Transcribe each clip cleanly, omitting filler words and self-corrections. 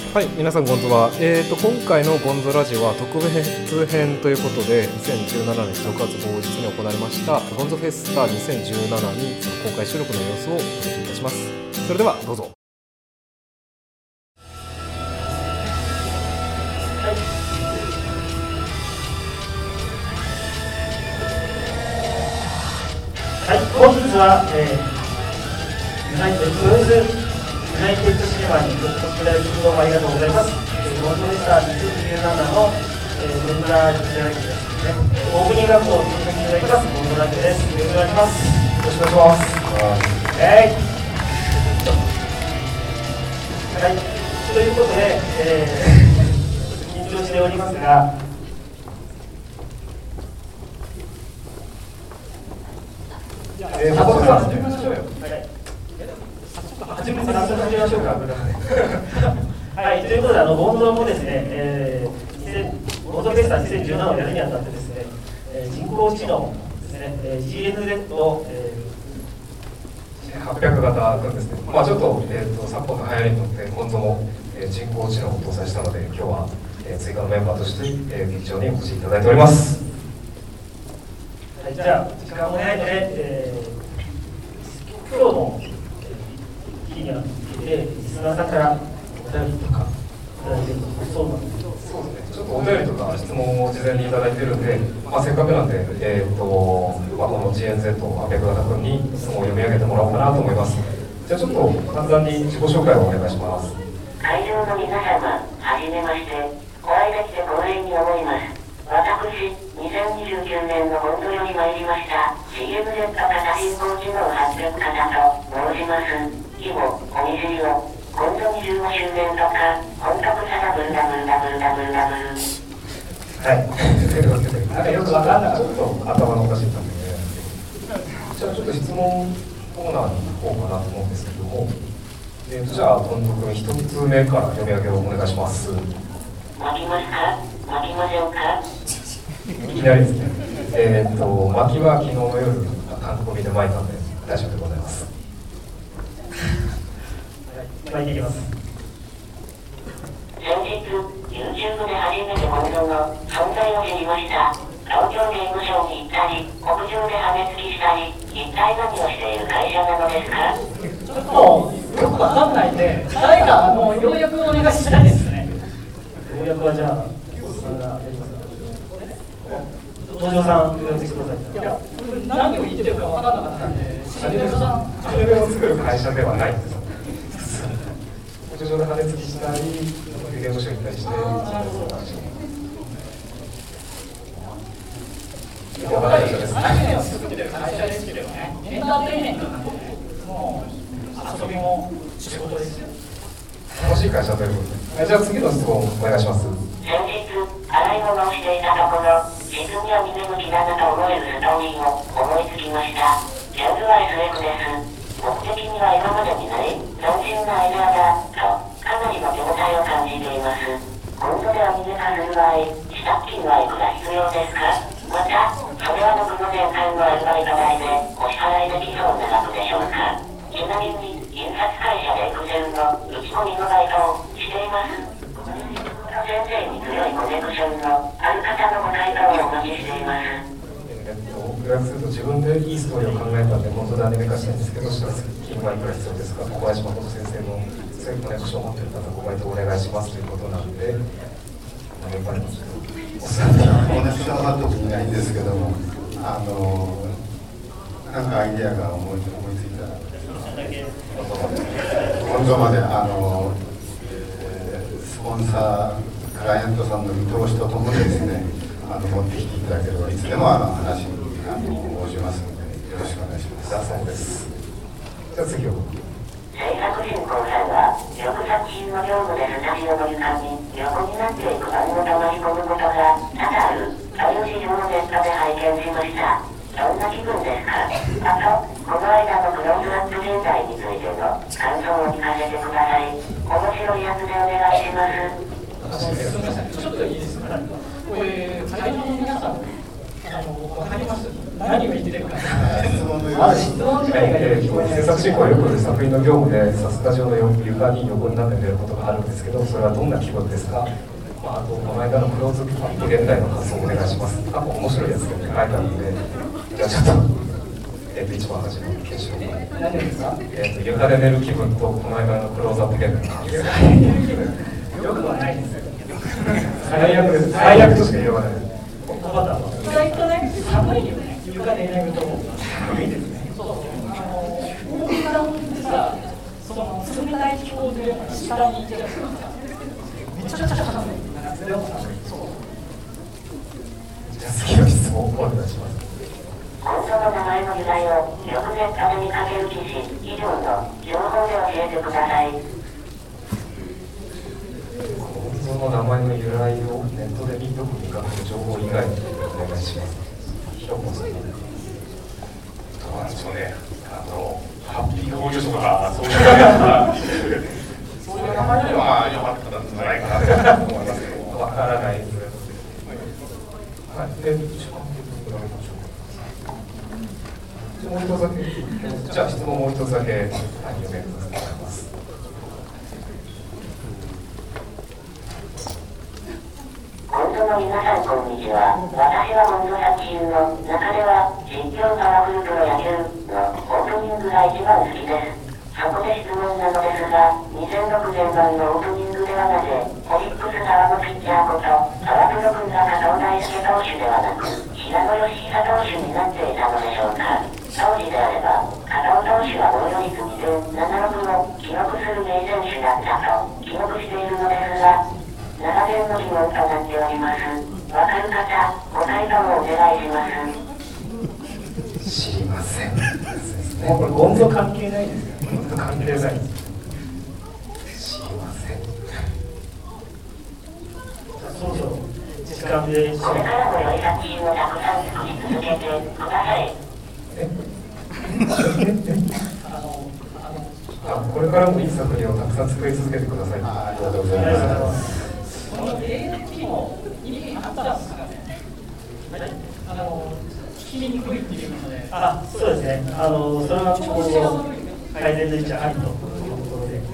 はい、皆さんこんにちは。今回のゴンゾラジオは特別編ということで、2017年6月某日に行われましたゴンゾフェスタ2017にその公開収録の様子をお届けいたします。それではどうぞ。 はい、本日は、ユナイテッドシネマにご来店いただきどうもありがとうございます。ゴンゾフェスタ2017の、メンバーいただきですね、オープニングアップをさせていただきます。ゴンゾラジオです。よろしくお願いします。よろしくお願いします。はい、ということで、緊張しておりますが、早速始めましょうよ。始めましょうか。はい、ということで、ゴンゾもですね、ゴンゾフェスタ2017をやるにあたってですね、人工知能ですね、GNZ を、 800型くんですね。ちょっと、昨今の流行りに乗ってゴンゾも、人工知能を搭載したので、今日は、追加のメンバーとして、劇場にお越しいただいております。 はい、じゃあ時間もないので、今日の日にはリスナーさんからお便りとかいただいているそうなんです。 そうですね。ちょっとお便りとか質問を事前にいただいているので、せっかくなんで、この GNZ800 型君に質問を読み上げてもらおうかなと思います。じゃあちょっと簡単に自己紹介をお願いします。 会場の皆様、はじめまして。お会いできて光栄に思います。私、2029年のゴンゾより参りました CMZ 型人工知能800型と申します。以後、お見知りを。ゴンゾ25周年とか、本格サダブルダブルダブルダブルダブル。 はい。というわけで、なんかよくわかんなかった。ちょっと頭のおかしい感じで。じゃあちょっと質問コーナーに行こうかなと思うんですけども、じゃあゴンゾ君1つ目から読み上げをお願いします。 巻きますか？巻きませんか？ いきなりですね。薪は昨日の夜韓国で巻いたんで大丈夫でございます。 巻いていきます。 先日 YouTube で初めてゴンゾの存在を知りました。東京ゲームショウに行ったり、屋上で羽根つきしたり、一体何をしている会社なのですか？ ちょっとよくわかんないんで、誰か要約お願いしたいですね。要約はじゃあ東條さん、やってください。いや、何を言ってるか分からなかったんで、シルベルさん。 シルベルを作る会社ではないんです。屋上で羽根つきしたり、ゲームショー行ったりして。やばい会社です。 アニメを作ってる会社ですけどね、エンターテインメントなんで、もう遊びも仕事ですよ。 楽しい会社ということで。じゃあ次の質問お願いします。 先日、洗い物をしていたところ、自分には見向きだなと思えるストーリーを思いつきました。ジャンルは SF です。目的には今までにない斬新なアイデアだと、かなりの手応えを感じています。今度でアニメ化する場合、支度金はいくら必要ですか？また、それは僕の年間のアルバイト代でお支払いできそうな額でしょうか？ちなみに、印刷会社でExcelの打ち込みのバイトをしています。先生に強いコネクションのある方のご回答をお待ちしています。 予約すると自分でいいストーリーを考えたんで本当でアニメ化したいんですけど、支度金はいくら必要ですか？小林誠先生の強いコネクションを持っている方ご回答お願いしますということなんで、やっぱりコネクションは特にないんですけども、なんかアイデアが思いついたら今度までスポンサークライアントさんの見通しとともにですね、持ってきていただければいつでも話に応じますのでよろしくお願いします。 だそうです。じゃあ次を。 制作進行さんは、よく作品の業務でスタジオの床に横になっていく番号と乗り込むことが多々あるという資料をネットで拝見しました。どんな気分ですか？あと、この間のクローズアップ現代についての感想を聞かせてください。面白いやつでお願いします。 すみません、ちょっといいですか？これ、会場の皆さん、分かります？ 何を言ってるか。 質問のよまず質問自体が聞こえない。 制作進行はよく作品の業務でスタジオの床に横になって出ることがあるんですけど、それはどんな気分ですか？あとこの間のクローズアップ現代の感想をお願いします。面白いやつが書いてあるんで、じゃあちょっと、一番初めの研修の何ですか？ 床で寝る気分とこの間のクローズアップ現代の感想。 よくはないです。 最悪です。最悪としか言わない。 意外とね、寒いよね。床で寝ると寒いですね。そう。大きなもんってさ、その冷たい気候で下に行ける。めちゃくちゃ寒い。でも寒い。そう。 じゃあ次の質問をお願いします。 本当の名前の由来をよくネットで見かける記事以上の情報で教えてください。 その名前の由来をネットでよく見かける情報以外にお願いします。ひろこさん。 どうなんでしょうね。ハッピー工場所とかそういう名前では良かったんじゃないかなと思いますけど。 わからないです。はい。で、もう一つだけ。じゃあ質問もう一つだけ読めると思います。 本当の皆さんこんにちは。私は本土作品の中では実況パワフルプロ野球のオープニングが一番好きです。そこで質問なのですが、2006年版のオープニングではなぜオリックス側のピッチャーことパワプロ君が加藤大輔投手ではなく平野義久投手になっていたのでしょうか。当時であれば加藤投手は防御率2.76を記録する名選手だったと記憶しているのですが、長年の疑問となっております。わかる方、ご回答をお願いします。 知りません。 もうこれゴンゾ関係ないですよ。 関係ない。知りません。 そろそろ時間で。 これからも良い作品をたくさん作り続けてください。 これからもいい作品をたくさん作り続けてください。 ありがとうございます。 この AFP も意味あったんですかね。聞きにくいっていうので。そうですね。それは今後改善の余地ありというところで、はい。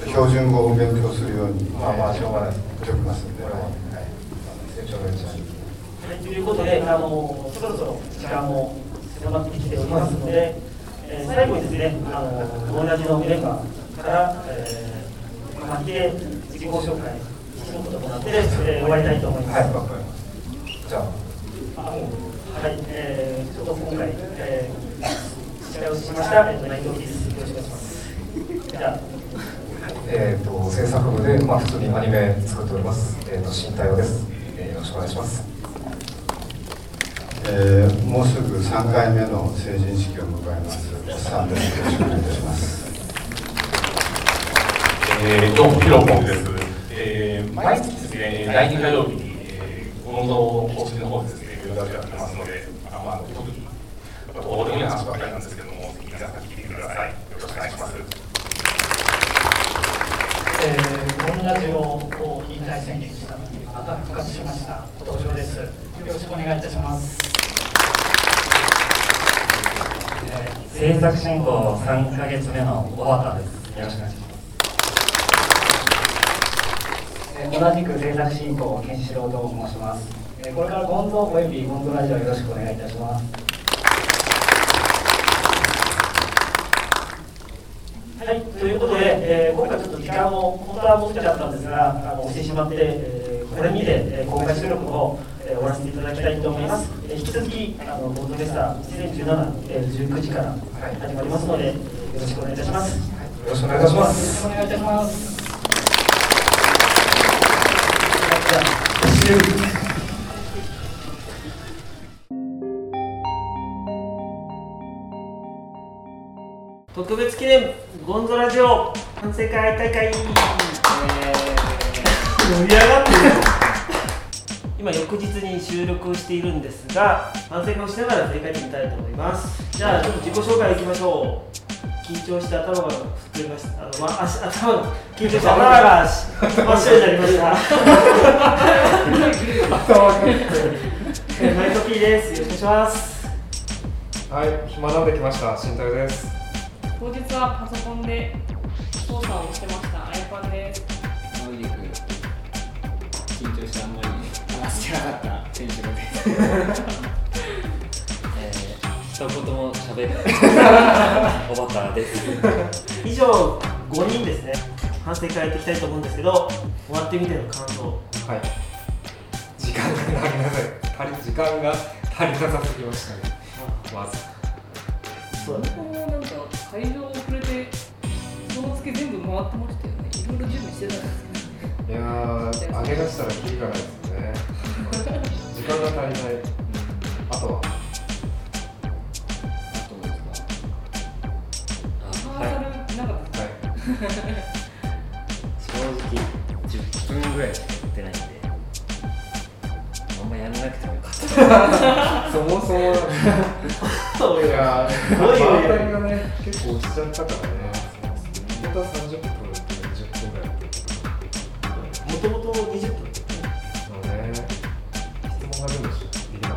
標準語を勉強するように、 しょうがない。 しておきますので。 成長の余地あり。 はい、ということで、そろそろ時間も迫ってきておりますので、最後にですね、同じのメンバーから、巻きで自己紹介、一言もらって、終わりたいと思います。 はい、わかりました。じゃあ、 はい、ちょっと今回、司会をしました、内藤です。よろしくお願いします。じゃあ、 制作部で、普通にアニメ作っております、新太陽です。よろしくお願いします。 もうすぐ3回目の成人式を迎えます。さんです。よろしくお願いいたします。 どうも、ヒロポンです。毎月ですね、第2火曜日に、この公式の方でですね、ウェブラジオやってますので、特に、どうでもいい話ばかりなんですけども、皆さん聞いてください。よろしくお願いします。 このラジオを引退宣言したのに、また復活しました。後藤です。よろしくお願いいたします。 制作進行3ヶ月目の小畑です。よろしくお願いします。 同じく制作進行健志郎と申します。これからゴンゾおよびゴンゾラジオよろしくお願いいたします。はい、ということで、今回ちょっと時間を本当はもう少しあったんですが、押してしまって、これにて公開収録の方終わらせていただきたいと思います。引き続きゴンゾフェスタ2017、19時から始まりますので、よろしくお願いいたします。 よろしくお願いいたします。 よろしくお願いいたします。特別記念ゴンゾラジオ反省会大会、盛り上がってる今翌日に収録しているんですが、反省会をしながら振り返ってみたいと思います。じゃあちょっと自己紹介いきましょう。緊張して頭が振ってました。緊張して頭が真っ白になりました。マイトピーです。よろしくお願いします。 はい、学んできました。新太です。 当日はパソコンで操作をしてました。あやぱんです。 緊張してあんまり話してなかった選手です一言も喋るおばたです。 以上5人ですね。反省会やっていきたいと思うんですけど、終わってみての感想。 はい。時間が足りなさすぎましたね。まず。 そうだね。なんか会場遅れてその月全部回ってましたよね。いろいろ準備してたんですけど。 いやー、上げ出したらキリがないですね。時間が足りない。あとは。 正直10分ぐらいしかやってないんで、あんまやんなくてもよかった。 そもそもいやー、場当たりがね、結構落ちちゃったからね。本当は30分って20分ぐらいやってる。 もともと20分ですね。 そうね。質問が出るでしょ。できなか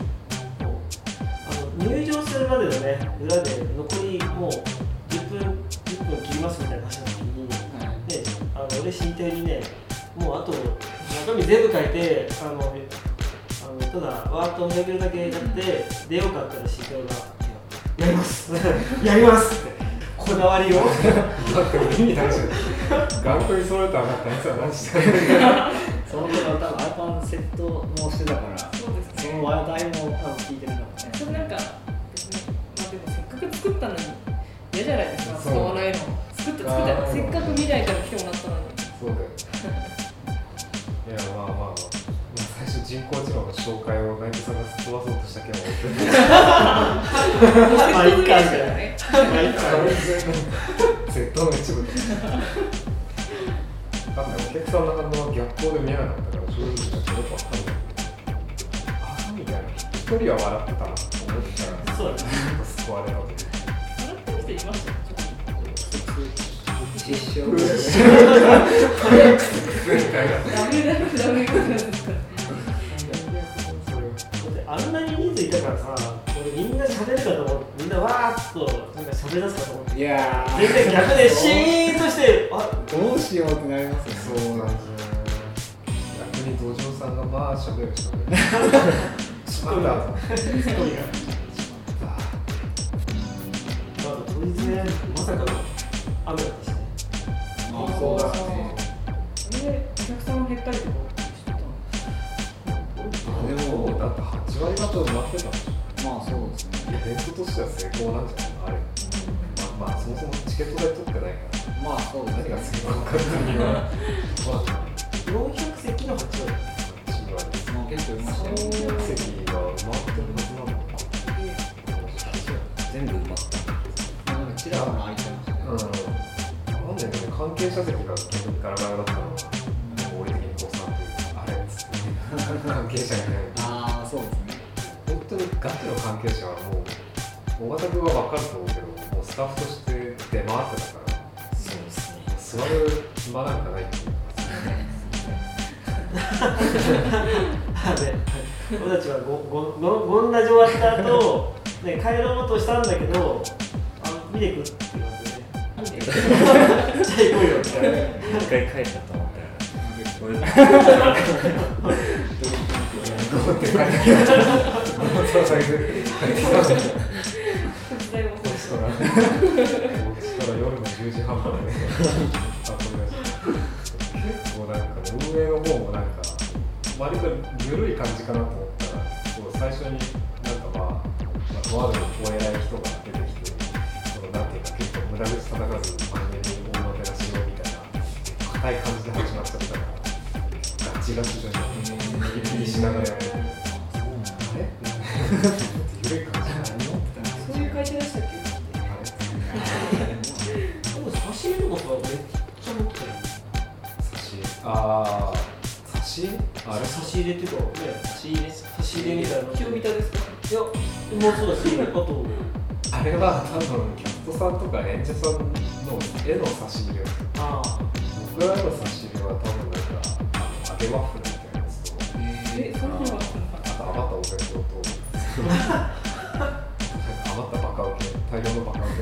った。 入場するまでのね、裏で残りもう10分切りますみたいな話の時に、で俺進呈にね、もうあと中身全部書いてただワーッとめぐるだけやって出ようかって言ったら進呈がやりますやりますってこだわりをだって意味ないじゃん。頑固に揃えたらあいつは何してるその時は多分 iPhone セットもしてたから、 そうですね。 その話題も多分聞いてなかったね。 それなんかですね。まあでもせっかく作ったのに嫌じゃないですか。使わないの。作ったせっかく未来から来てもらったのに。 そうだよ。いやまあ最初人工知能の紹介をナイトさんがすっ飛ばそうとしたけどまあいいかみたいなね。 セットの一部とか。お客さんの反応は逆光で見えなかったから正直よくわかんない。あみたいな。一人は笑ってたなと思ったら、 そうだね。 救われたと。 笑ってる人いましたよ。 実証ダメあんなに人数いたからさ、俺みんな喋るかと思って、みんなわーっとなんか喋らすかと思って、 いやー全然逆でシーンとしてどうしようってなりますよね。 そうなんですよ。逆に土壌さんがまあ喋る人でしまったストーリーが当日ね、まさかの雨だったしね。 そうだね。 お客さん減ったりとかしてたの？ でもだって8割方埋まってたんでしょ。 まあそうですね。 イベントとしては成功なんじゃないのあれ。まあそもそもチケット代取ってないから。 まあそうですね。 何が成功かっていうのは 400席の8割。 まあ結構いましたよ。 400席が埋まってるはずなのか。 全部埋まった。ちらほら空いてましたね。 なんでね、関係者席が逆にガラガラだったのは、合理的に誤算というか、あれっつって関係者がいない。 ああ、そうですね。 本当にガチの関係者はもう、大型君は分かると思うけど、もうスタッフとして出回ってたから、 そうですね。 座る暇なんかないっていう俺たちはゴンラジ終わった後、ね、帰ろうとしたんだけど、見てくって言われてね。じゃあ行こうよって。 一回帰ったと思ったら、 夜の10時半までね、結構なんかね、運営の方もなんか割と緩い感じかなと思ったら、最初になんかとあるお偉い人が出てきて、なんていうか結構無駄口叩かず真面目に大もてなしようみたいな硬い感じで始まっちゃったから、ガチガチじゃなくてギリギリしながらやってて、あれ緩い感じじゃないの？ そういう会社でしたっけ？ 差し入れとかさ、めっちゃ持ってたよ。 差し入れ？あれ差し入れっていうか、ね、差し入れみたいな。 清見たですか？ いや、もうそうだし、あとあれは多分キャストさんとか演者さんの絵の差し入れ。僕らの差し入れは多分なんか揚げワッフルみたいなやつと、 そんなのあったのかな。 あと余ったお弁当と揚まったバカウケ、大量のバカウケ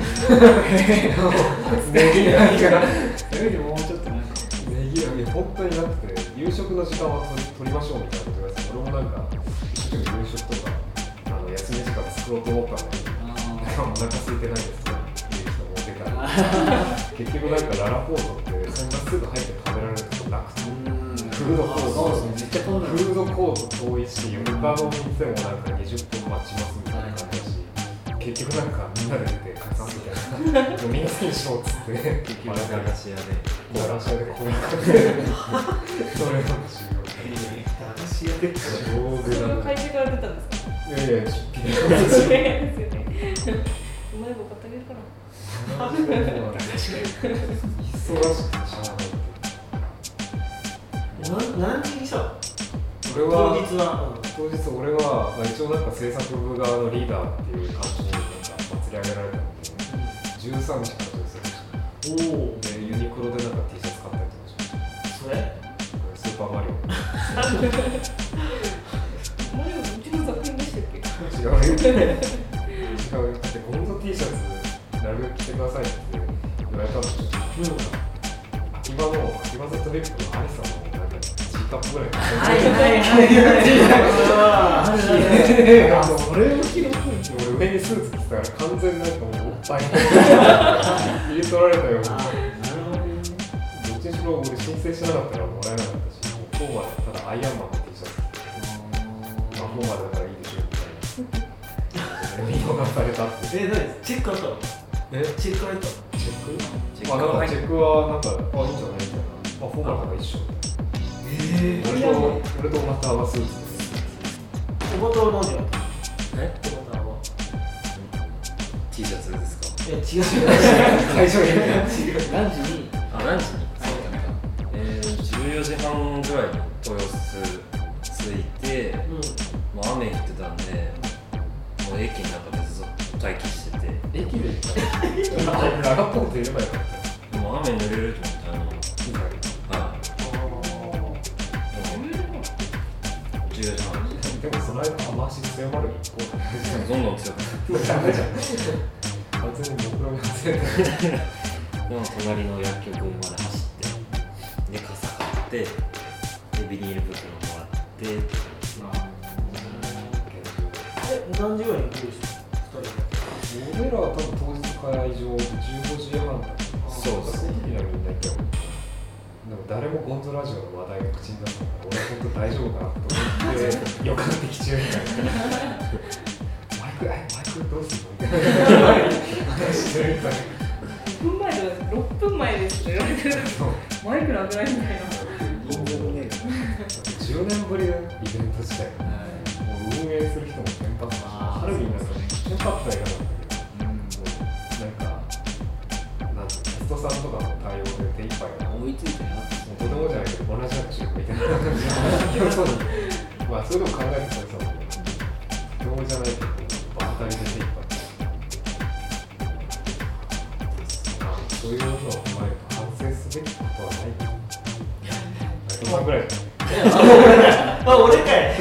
ネギラギがもうちょっとなんかネギラギ本当になくて、夕食の時間は取りましょうみたいなこと言われて、俺もなんか一生懸命夕食とか休み時間作ろうと思ったのに、なんかお腹空いてないですとかいう人も出たり結局なんかララポートってそんなすぐ入って食べられるとこなくて、フードコートめっちゃフードコート遠いし、他の店もなんか20分待ちますみたいな感じだし、結局なんかみんなで出て解散みたいなみんな好きにしようっつって結局駄菓子屋でこういう感じでそれなんか重要で駄菓子屋でそれは会社から出たんですか？ いやいや、出費ですよね。 うまい棒買ってあげるから。 忙しくてしゃあない。 何時にしたの？ 俺は当日俺は、一応なんか制作部側のリーダーっていう感じになんか釣り上げられたので、13時からとですよ。で、ユニクロでなんか T シャツ買ったりとかしました。 それ？ スーパーマリオ。 マリオうちの作品でしたっけ？ 違うよ。違うよ。だってゴンゾ T シャツなるべく着てくださいって言われたんですよ。秋葉ザトリップのアリさんのなんかGカップぐらいそれを着ろって俺上にスーツ着てたから完全になんかもうおっぱい切り取られたような。どっちにしろ俺申請しなかったらもらえなかったし、フォーマルただアイアンマンの T シャツフォーマルだからいいでしょみたいな見逃されたって。 何？チェックあったの？チェックあったの？ チェック？チェックはなんかいいんじゃないみたいな。フォーマルだから一緒。俺とまたはスーツです。 おばたは何や？おばたは T シャツですか？ いや違う。 最初に何時に14時半ぐらいに豊洲着いて、もう雨降ってたんで、もう駅の中でずっと待機してて。 駅で行ったの？ラガポートいればよかった。 もう雨濡れると思ったら14時半でもその間雨足強まる一方だね。 どんどん強くなってダメじゃん。完全に僕らが強い。 でも隣の薬局まで走って、で傘買って、でビニール袋もらって。 何時ぐらいに来る人？ 俺らは多分当日会場15時半だった。 そうですね。 みんないたよ。でも誰もゴンゾラジオの話題が口に出したから、俺は本当大丈夫かなと思って予感的中みたいな。マイクどうするのみたいな話してるみたいな。 5分前とか6分前ですって言われてる。マイクなくないみたいな。 10年ぶりのイベント自体が、もう運営する人もテンパったし、ハルミンなんかテンパったら嫌なんだけど、なんかゲストさんとかの対応で手一杯が追いついてな。 とてもじゃないけど同じやつみたいな感じでそうにまあそれでも考えてたらさ、とてもじゃないけど場当たりで手一杯そういうのを踏まえると反省すべきことはないかな。そんぐらい俺かい。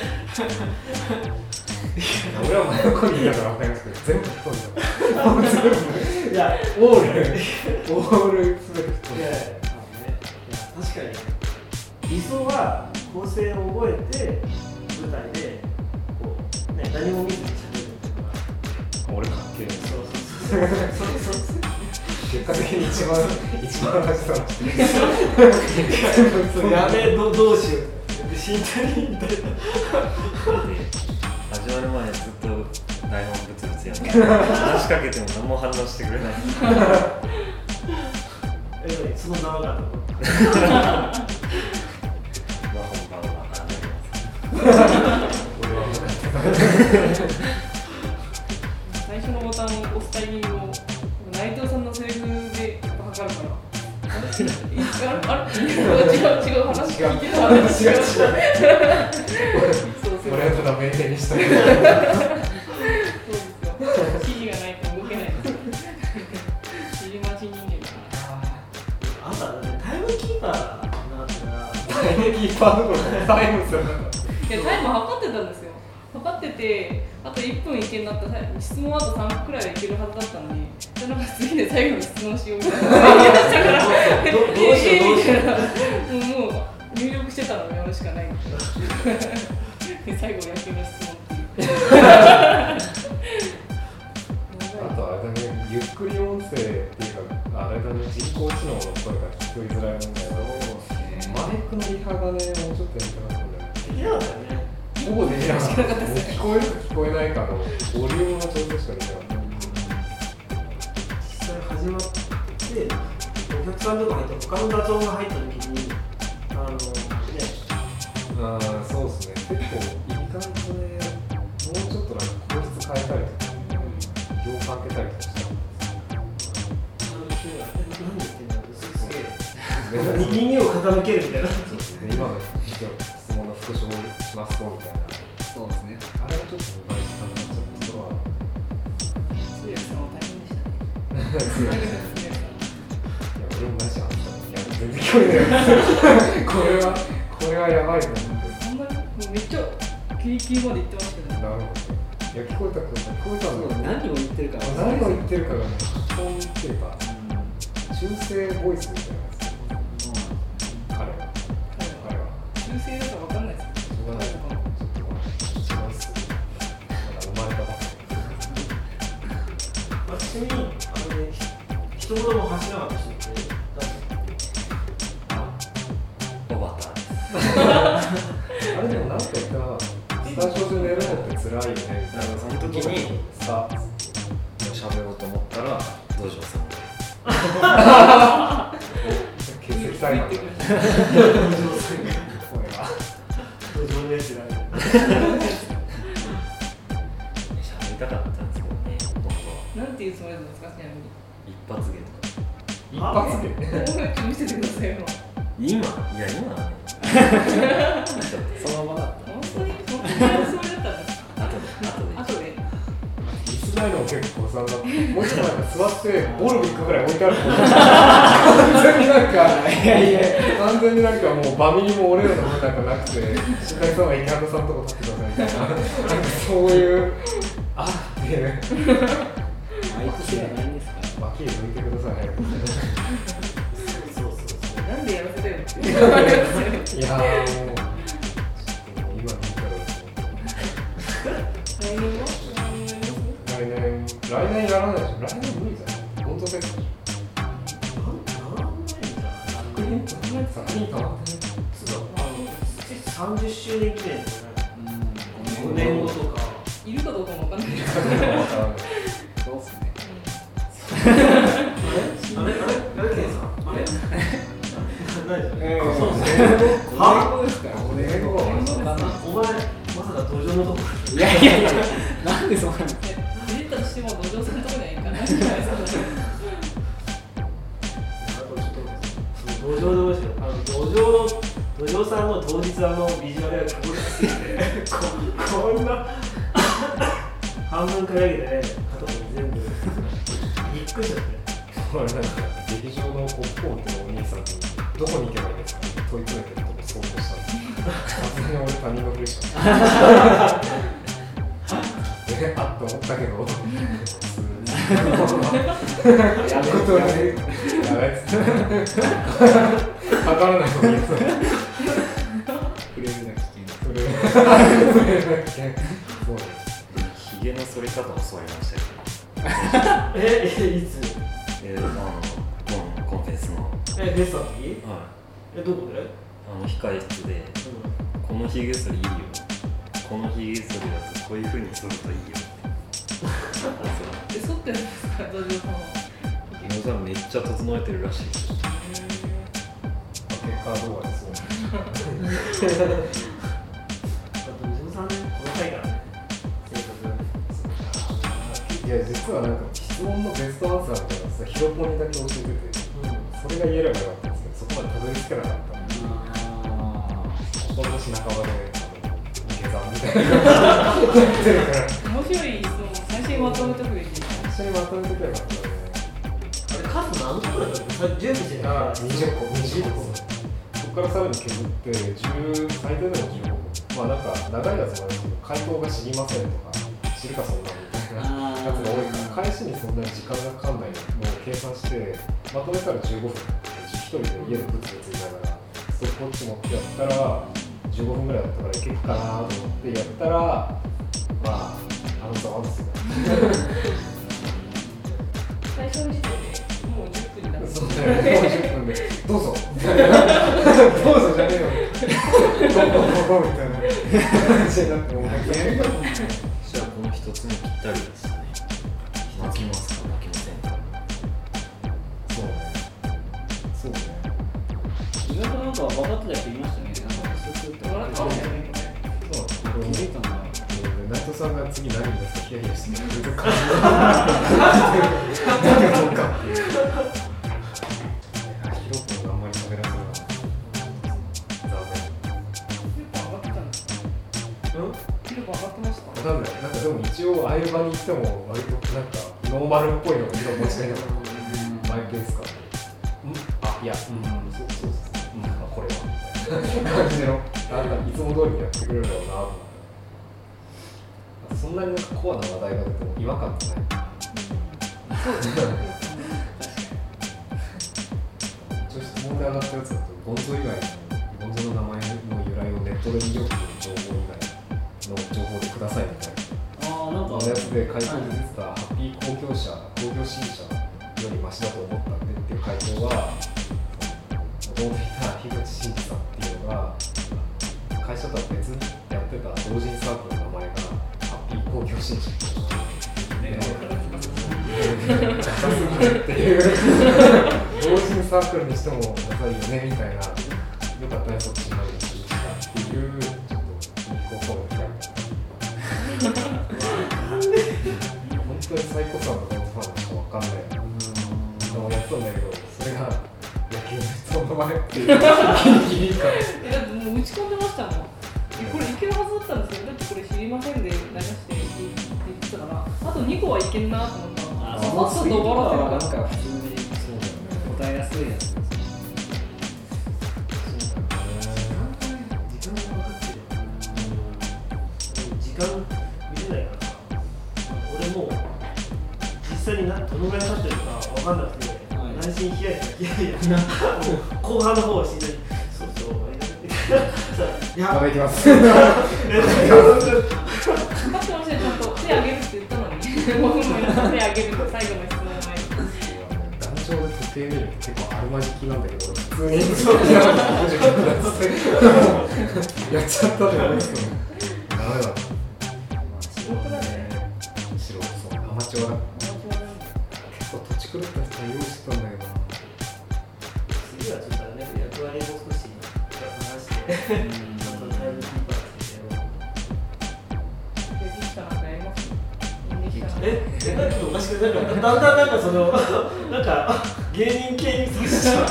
俺は真横にいながら分かりますけど全部飛んでいやオールすべて飛んで確かに理想は構成を覚えて舞台でこう、ね、何も見ずに喋るっていうのが俺かっけえ。 そう結果的に一番話したのやべえどうしよう死んだりみたいな始まる前ずっと台本ブツブツやって話しかけても何も反応してくれない。 その側が本番は最初のボタンを押すタイミングを内藤さんのセリフで測るから。あれ違う話聞いてた話が違う。 俺はただ命令にしたい。 そうですよ。指示がないと動けない。指示待ち人間だから。 あんたタイムキーパーなんだな。 タイムキーパーどころかタイムするんだ。 いやタイム測ってたんですよ。 測っててあと1分いけんなったら質問あと3分くらいはいけるはずだったのになんか次で最後に質問しようみたいな言いましたからどうしようみたいなもう入力してたのをやるしかないんで最後野球の質問っていうあとあれだね、ゆっくり音声っていうか、あれだね、人工知能の声が聞こえづらいんだけど、マイクのリハがね、もうちょっとやりたかったんだよね。 できなかったよね。 ほぼできなかった。聞こえるか聞こえないかのボリュームの調整しかできなかった。 実際始まってお客さんとか入って他のダチョウが入った時にそうですね。結構いい感じで、もうちょっとなんか声質変えたりとか、行間開けたりとかした。 耳を傾けるみたいな。 今の質問の復唱しますとみたいな。 そうですね。 あれがちょっとうまい感じになっちゃったのは。 そういう質問大変でしたね。 いや、俺もマジあった。いや、全然聞こえない。これはやばいと思って。 そんなにめっちゃキリキリまで言ってましたけど。 なるほど。いや、聞こえたんだ。 何を言ってるか。 何を言ってるかがね、発音っていうか、中性ボイスみたいな。彼は中性だと分かんないですけど、 しょうがないのかな。ちょっとします。まだ生まれたばっかちなみに一言も発しなかった人っておばたあれでもなんか言ったら、スタジオで寝るのって辛いよねみたいな。 その時に喋ろうと思ったら道場さん血液体なんだね。 路上で知らない。 喋りたかったんですけどね、本当は。 なんていうつもりなんですか、ちなみに。 一発芸とか。 一発芸。 見せてくださいよ。 今はね。そのままだった。 本当にそんなつもりだったんですか。後で。 椅子ないのも結構さ、もうちょっとなんか座ってボルビックぐらい置いてあると思う。完全になんかもうバミリも俺らの分なんかなくて、主催さんはインハンドさんとこ立ってくださいみたいな、なんかそういうあっていう。 マイクじゃないんですか。 バキ抜いてくださいね。 なんでやらせてるの。 いやもう今見たら。来年やらないでしょ。来年無理じゃん。本当ですか。作品変わってね。 30周年記念とか5年後とかいるかどうかもわかんないですけど。 そうっすね。 あれケンさんあれそうですね。5年後ですから。5年後。 お前まさか土壌のとこ。 いやなんでそうなんですか。 出たとしても土壌さんのとこにはいいかな。 あとちょっと土壌どうしよう。土壌さんの当日ビジュアルがこれすぎてこんな半分くらいでね片方全部びっくりしちゃって。 これなんか劇場のポップコーンってお兄さんにどこに行けばいいですかって問い詰めてるとこ想像したんですけど、さすがに俺他人のふりしました。あっと思ったけど、やめとやめっつってかからない方がいいです。 触れるな危険。 そうです。 ヒゲの剃り方を教わりましたけど。 いつ？ コンフェスの。 ベストの時？ はい。 どこで？ 控え室で、このヒゲ剃りいいよ。このヒゲ剃りだとこういう風に剃るといいよ。 で、剃ってるんですか、土壌さんは。 土壌さんめっちゃ整えてるらしいです。 結果はどうです土壌さんね、細かいからね。 いや実はなんか質問のベストアンサーみたいなさ、ヒロポにだけ教えてて、それが言えればよかったんですけど、そこまでたどり着けなかったんで、心のし半ばで下山みたいな面白い質問、最初にまとめてくれていい。 最初にまとめてくればよかったね。 数何個ぐらいだった？準備してた。 20個。そこからさらに削って、最低でも15個。 まあなんか長いやつもあるけど回答が知りませんとか知るかそんなみたいなやつが多いから返しにそんなに時間がかかんないのを計算してまとめたら15分一人で家でブツブツ言いながらストップウォッチ持ってやったら15分ぐらいだったからいけるかなと思ってやったらまああのざわですよ最初にしてもう10分になってそうだよもう10分でどうぞみたいなどうぞじゃねえよどうみたいな感じになってもうじゃあこの一つ目ぴったりですね。泣きますか泣きませんか。 そうね意外となんか分かってた人いましたね。なんかそうすると笑ってたんじゃないかね。そう気づいたんだ。 内藤さんが次何をヒヤヒヤしてくる感じ何がそうかっていうヒロ君があんまり喋らせない残広く上がってました。 念。わかんない。なんかでも一応ああいう場に行っても割となんかノーマルっぽいのが広く持ちたいのかマイペースかあ、いや、そうですね、あ、これは感じのなんかいつも通りにやってくれるだろうなと思って、そんなになんかコアな話題が出ても違和感がない。そうですね。一応質問で上がったやつだとゴンゾ以外のゴンゾの名前の由来をネットで見ようという情報以外の情報でくださいみたいなやつで回答で出てたハッピー工業支持者よりマシだと思ったんでっていう回答はもともといた樋口真嗣さんっていうのが会社とは別にやってた同人サークルの名前がハッピー工業支持者っていう同人サークルにしてもダサいよねみたいなよかったねそっちまでにしたっていうちょっと高校の機会本当に最高さんのファンの人わかんないのをやったんだけどそれが野球の人の前っていうギリギリ感だってもう打ち込んでましたもん。これいけるはずだったんですよ。だってこれ知りませんで流して言ってたからあと2個はいけんなと思ったの。 その次はなんか普通に答えやすいやつです。 時間見れないからさ、俺も実際にどのぐらい経ってるか分かんなくて、内心ヒヤヒヤ後半の方はしんどい。そうやばいきます。 頑張ってましたよ。ちゃんと手あげるって言ったのに5分も手あげると最後の質問前に団長で時計見るって結構あるまじきなんだけど普通にやっちゃったと思うんですけどダメだ。 仕事だね。 素人そうアマチュアだ。結構土地狂った人用意してたんだけどな。 次はちょっとね役割も少し話してちゃんとタイムキーパーしてやろう。ちょっとおかしくないかだんだんなんかそのなんか芸人系にさせちゃう。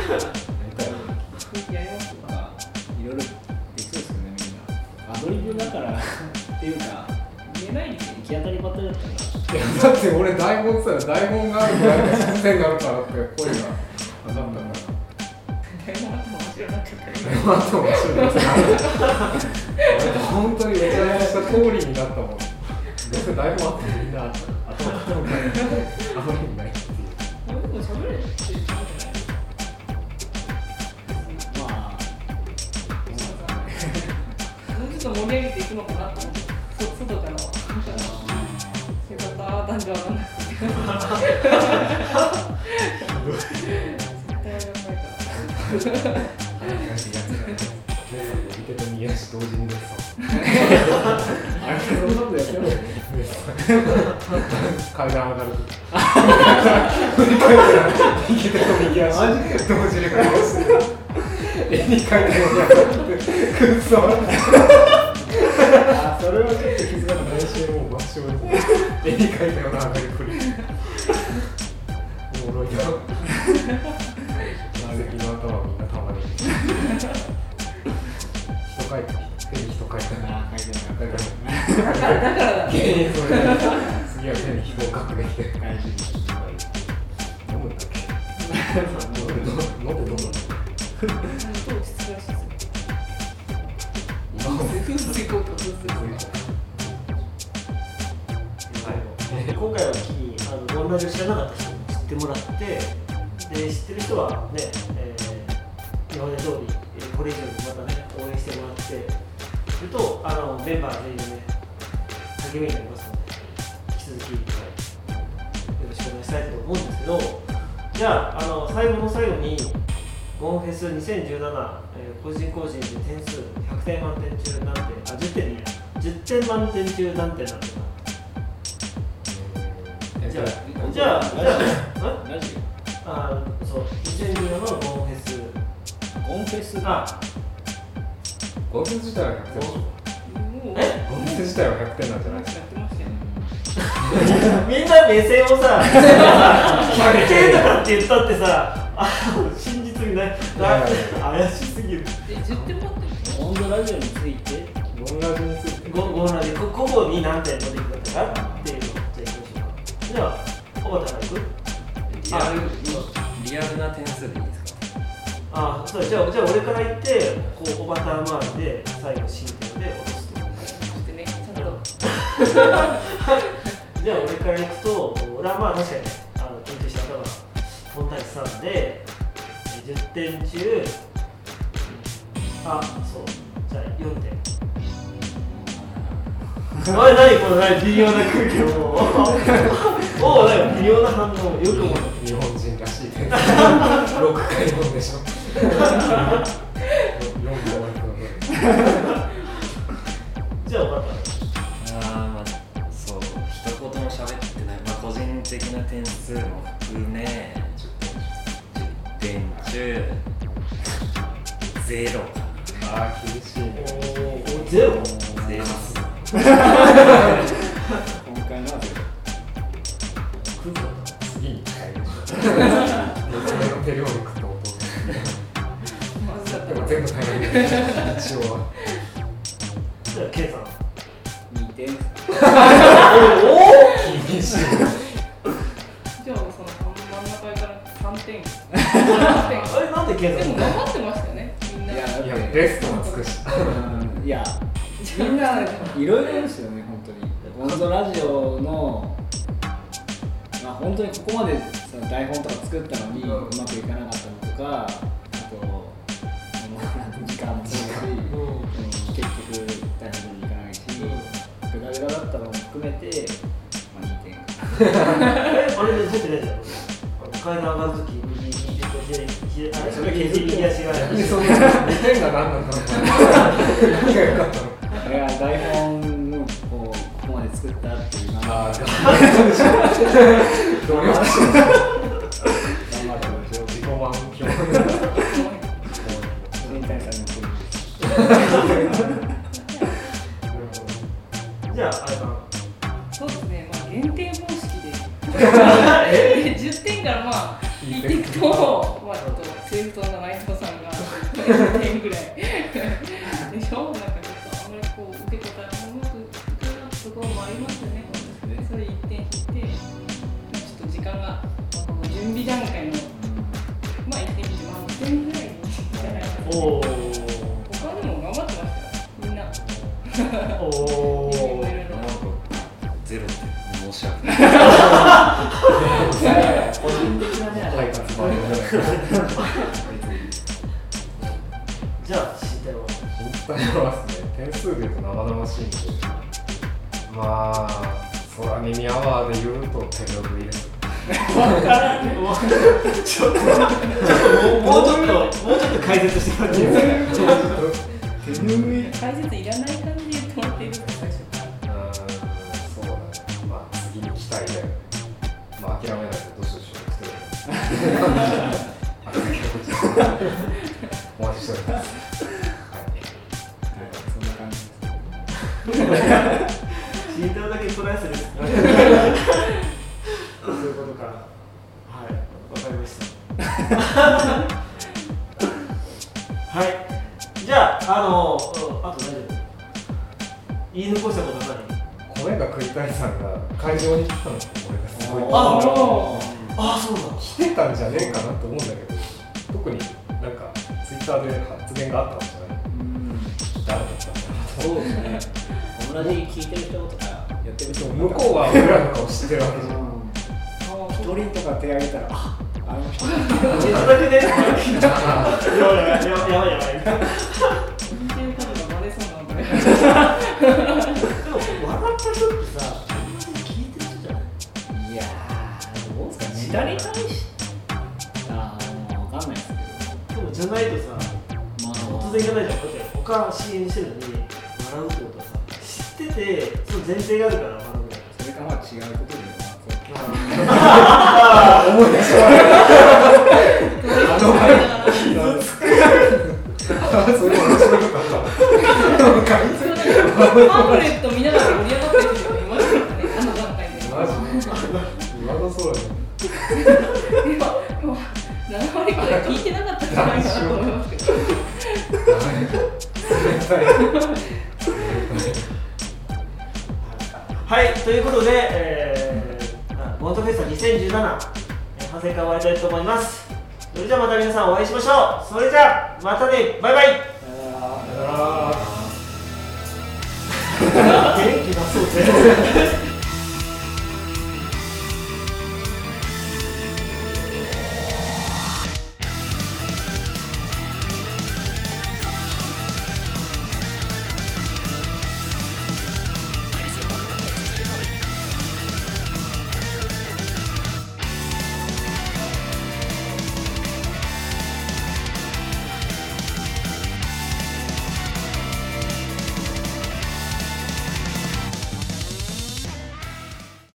やりますか。 いろいろできそうですよねみんな。アドリブだからっていうか言えないですよ。 行き当たりばったりだったから。 いやだって俺台本さ台本があるから視線があるからって声が分かったんだから。 台本あっても面白かったから。 台本あっても面白いです。本当にめちゃめちゃした通りになったもん。台本あってもみんな頭の中にあまりにないっていう。 でも喋れるって言ってたじゃない。 まあもうちょっと盛り上げていくのかなと思って外からは。よかった男女はなんだ。絶対やばいから。 見てと見えし同時にです。 あれそんなことやってるの？ 階段上がる。右手と右足同時に振ります。絵に描いてもやってくっそ。それはちょっと気づかない。練習もう爆笑です。絵に描いたような上がり振り。おもろいな。関の頭みんなたまに。人描いた。手に人描いた。だから芸人それ次は手に人を描くべきで飲むんだっけ飲む失礼します。 風水効果、風水効今回は機にゴンラジを知らなかった人に知ってもらって、で知ってる人はね、今まで通りこれ以上にまたね応援してもらってするとメンバー全員ね励みになりますので、引き続き、よろしくお願いしたいと思うんですけど、じゃあ最後の最後にゴンフェス2017、個人個人で点数100点満点中何点、10点に10点満点中何点なんてな。じゃあラジそう2017のゴンフェス。 オンフェスゴンフェス自体は100点でしょ。ゴンフェス自体は100点なんじゃないですか。 みんな目線をさ100点とかって言ったってさ真実にない怪しすぎる。 10点満点。 オンドラジオについてゴンラジについてゴンラジ個々に何点持っていくかっていうのをじゃあ小畑からいく？ リアルな点数でいいですか？ そうじゃあ俺から言ってこう小畑周りで最後進展で落とすと。 でね、ちゃんと。 じゃあ俺からいくと、俺はまあ確かに緊張した頭が問題3で10点中そうじゃあ4点。おい何この微妙な空気をおおなんか微妙な反応よく思った。 日本人らしい点数6回読んでしょ4で終わりじゃあ分かった。 そう一言も喋ってない、個人的な点数も含め10点中0かな。 厳しいね。 ゼロ今回のは次に変えるでしょ。別の手料理食ったことでも全部変える一応は。 じゃあ K さん 2点。 厳しい。 じゃあその真ん中から3点。 なんで K さんでも頑張ってましたよね、みんな。 いやベストもつくし。 いやみんないろいろですよね、本当に。ゴンゾラジオの本当にここまでその台本とか作ったのにうまくいかなかったのとか、あと時間もそうだし、結局台本にいかないし、グダグダだったのも含めて、2点あれで出てないじゃん。階段上がるとき右と左それ右足がその2点が何なんだろう。何が良かったの？ いや台本をここまで作ったっていう努力して頑張ったんでしょ。自己満標。 全体さんのじゃああれかな。 そうですね、減点方式で10点から引いていくと、ちょっとセーフトな内藤さんが1点ぐらいでしょ。なんかちょっとあんまりこう受け答えもうまくいかなところもありますよね。それ1点引いて、ちょっと時間が準備段階の1点引いて5点ぐらいにじゃないですか。他にも頑張ってましたよ、みんな。 ゼロって申し訳ない。 個人的なね、 配達もある。 じゃあ身体はですね。点数で言うと生々しいんで、空耳アワーで言うと手拭いです。 ちょっともうちょっと解説してもらっていいですか？ 解説いらない感じで言ってもらっていいですか、最初から。 そうだね。次に期待だよね。諦めないでどうしようしてる。お待ちしております。 そんな感じです。 身体だけトライする。そういうことか。はい、わかりました。はい。じゃああと大丈夫。言い残したことは何？ 米が食いたいさんが会場に来たのって俺がすごいそうだ。 来てたんじゃねえかなと思うんだけど、特になんかツイッターで発言があったんじゃない？誰だったんだろうと思そうですね。同じ聞いてる人とかやってる人向こうは俺らの顔知ってるわけじゃん。 一人とか手挙げたら、あの人。 ちょっとだけね。やばい。 聞いてる方がバレそうなんだね。 でも笑った人ってさ、聞いてる人じゃない？ いやー、どうですかね。時代に対してわかんないですけど。 でもじゃないとさ、突然いかないじゃん。だって他支援してるのに笑うってことはさ、知っててその前提があるから笑うみたいな。 それかまあ違うことで思い出した。それ面白かった。 パンフレット見ながら盛り上がってる人がいましたからね、あの段階で。 マジまだそうだね。 もう7割くらい聞いてなかったんじゃないかなと思いますけど。 はい、ということで、ボンドフェスタ2017、反省会終わりたいと思います。それじゃあまた皆さんお会いしましょう。それじゃあまたね、バイバイ。元気なそうですね。